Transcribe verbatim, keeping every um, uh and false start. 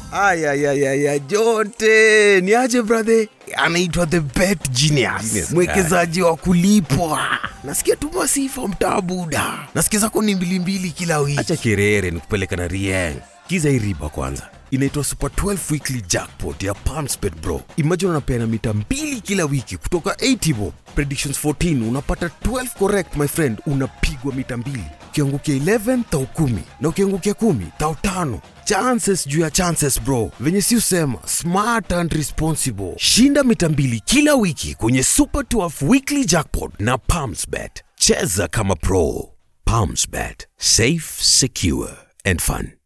Aya ya ya ya Jonte, ni aje brother? Anaitwa the Bet Genius, Genius mwekezaji wa kulipwa. Nasikia tu masifa mtabuda. Nasikia zako ni mbili mbili kila wiki. Acha kirere nikupeleka na Rieng. Kiza hii riba kwanza. Inaitwa Super twelve Weekly Jackpot ya PalmSpet bro. Imagine unapeana mita mbili kila wiki kutoka eighty bob. Predictions fourteen unapata twelve correct my friend, unapigwa mita mbili. Ukiangukia eleven tau kumi na ukiangukia kumi tau tano. Chances juu ya chances bro. Venye si usema smart and responsible. Shinda mita mbili kila wiki kwenye Super twelve Weekly Jackpot na PalmSpet. Cheza kama pro. PalmSpet. Safe, secure and fun.